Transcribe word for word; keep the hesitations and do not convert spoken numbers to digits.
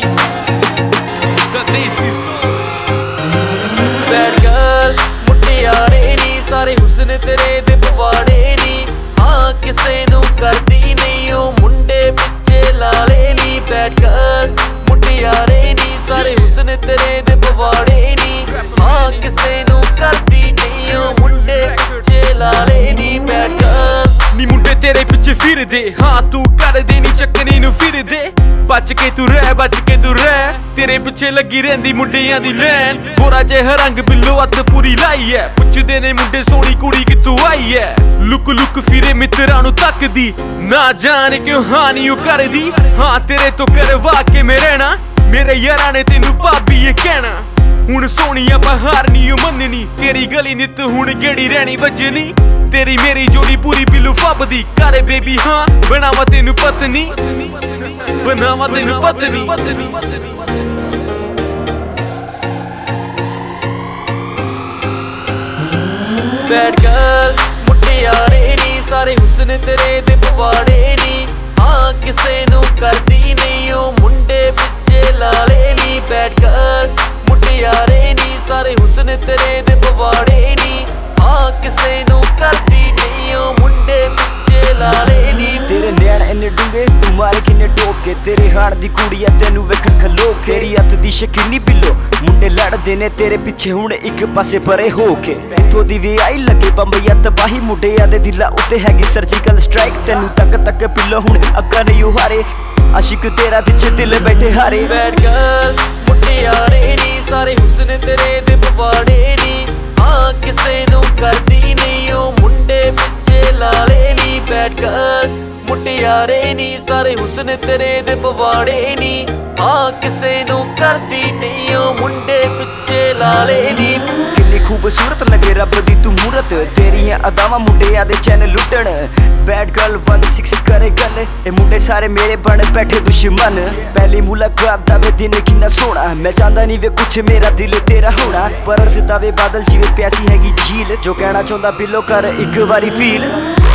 bad girl मुटियारे नी सारे हुस्न तेरे दे पवाड़े नी हाँ किसे नू करदी नहीं ओ मुंडे पिछे लाले नी बैड गर्ल मुटियारे नी सारे हुस्न तेरे दे पवाड़े नी हाँ किसे नू करदी नहीं ओ मुंडे पिछे लाले नी बैड गर्ल नी मुंडे तेरे पिछे फिरदे हाँ तू कर दे नी चक्कनी नू फिरदे बच के तू रह बच के तू रह तेरे पिछे लगी रहिंदी मुंडियां दी लैन गोरा जिहा रंग बिल्लो हत्थ पूरी लाई है पुछदे ने मुंडे सोहनी कुड़ी कित्थों आई है लुक लुक फिरे मित्रां नू तकदी ना जाने क्यों हानी ओ करदी हाँ तेरे तो करवा के मैं रहना मेरे यारां ने तेनू भाभी ये कहना हुण सोहणिया बहार नी ओ मननी तेरी गली नित हुण गेड़ी रहनी वजनी तेरी मेरी जोड़ी पूरी बिल्लू फबदी करे बेबी हाँ बनावा तेनू पत्नी बनावा तेनू पत्नी बैड गर्ल मुटियारे नी सारे हुस्न तेरे दे पवाड़े नी हाँ किसे नू करदी नहीं ओ मुंडे पिछे लाले नी बैड गर्ल मुटियारे नी सारे हुस्न तेरे दे पवाड़े नी हाँ किसे नू करदी नहीं ओ मुंडे पिछे लाले नी तेरे नैन इन्ने डूंगे तू मारे किन्ने टोक के तेरे हाड़ दी कुड़िया तेनू वेखण खलो तेरी हत्थ दी शकीनी बिल्लो मुंडे लड़दे ने तेरे पिछे हुण इक पासे परे हो के इत्थों दी वी आई लगे बंबईया तबाही मुंडिया दे दिला उत्ते हैगी सर्जिकल स्ट्राइक तेनू तक तक पिल्लो हुण अग्गा नहीं हारे आशिक तेरा पिछे दिल बैठे हारे बैड गर्ल मुटियारे नी सारे हुस्न तेरे दे पवाड़े नी हाँ किसे नू करदी नहीं ओ मुंडे पिछे लाले नी बैड गर्ल मुटियारे नी सारे हुस्न तेरे दे पवाड़े नी हाँ किसे नू करदी नहीं ओ मुंडे पिछे लाले नी किन्नी खूबसूरत लगे रब दी तू मूरत तेरियां अदावां मुंडिया दे चैन लुटण बैड गर्ल वन सिक्स करे गल ए मुंडे सारे मेरे बन बैठे दुश्मन पहली मुलाकात दा वे दिन किन्ना सोहना मैं चाहंदा नहीं वे कुछ मेरा दिल तेरा होना बरसदा वे बादल जिवें प्यासी हैगी झील जो कहना चाहंदा बिल्लो कर एक बारी फील